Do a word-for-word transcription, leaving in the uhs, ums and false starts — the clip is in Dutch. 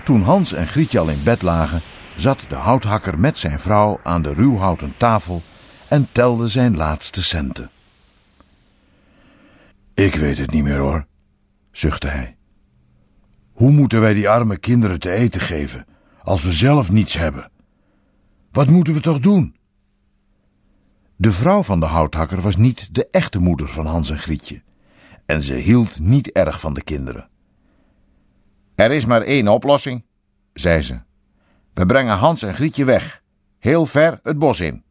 Toen Hans en Grietje al in bed lagen, zat de houthakker met zijn vrouw aan de ruwhouten tafel en telde zijn laatste centen. Ik weet het niet meer hoor, zuchtte hij. Hoe moeten wij die arme kinderen te eten geven, als we zelf niets hebben? Wat moeten we toch doen? De vrouw van de houthakker was niet de echte moeder van Hans en Grietje, en ze hield niet erg van de kinderen. Er is maar één oplossing, zei ze. We brengen Hans en Grietje weg, heel ver het bos in.